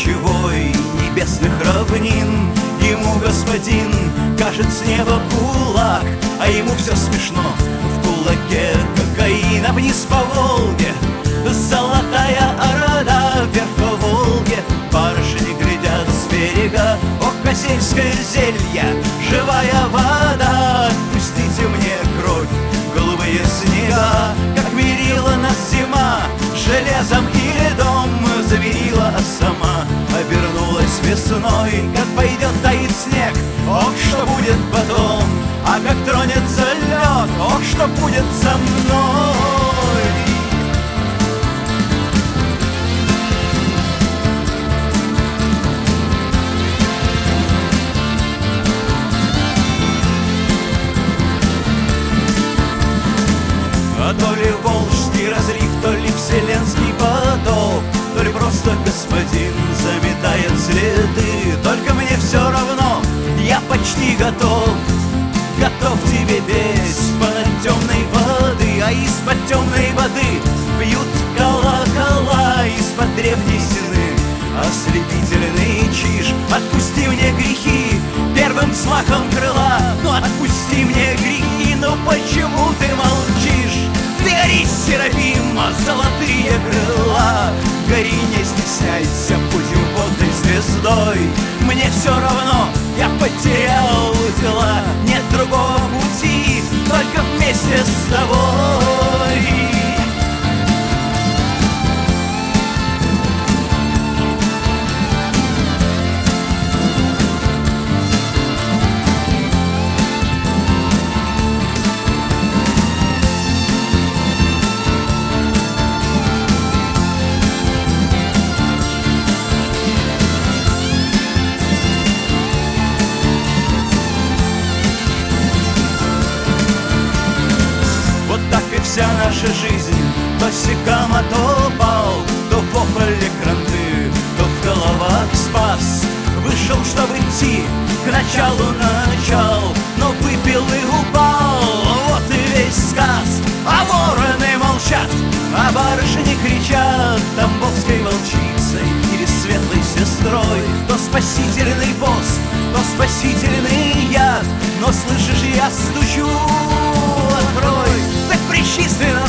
кочевой небесных равнин. Ему господин кажет с неба кулак, а ему все смешно. В кулаке кокаин, а вниз по Волге золотая орда. Вверх по Волге барышни глядят с берега. О, козельское зелье, живая вода, отпустите мне кровь, голубые снега. Как мерила нас зима железом и льдом, заверила, а сама обернулась весной. Как пойдет таять снег, ох, что будет потом, а как тронется лед, ох, что будет со мной. А то ли волжский разлив, то ли вселенский потоп, то ли просто господин заметает следы. Только мне все равно, я почти готов, готов тебе петь под темной воды. А из-под темной воды бьют колокола, из-под древней стены ослепительный чиж. Отпусти мне грехи первым взмахом крыла, ну отпусти мне грехи, ну почему ты молчишь? Ты гори, Серафима, золотые крыла, гори, не стесняйся, будем водной звездой. Мне все равно, я потерял дела, нет другого пути, только вместе с тобой. Вся наша жизнь то секам, а то пал, то в поле кранты, то в головах спас. Вышел, чтобы идти к началу начал, но выпил и упал. Вот и весь сказ. А вороны молчат, а барышни кричат тамбовской волчицей или светлой сестрой. То спасительный пост, то спасительный яд, но слышишь, я стучу, открой. Так причислено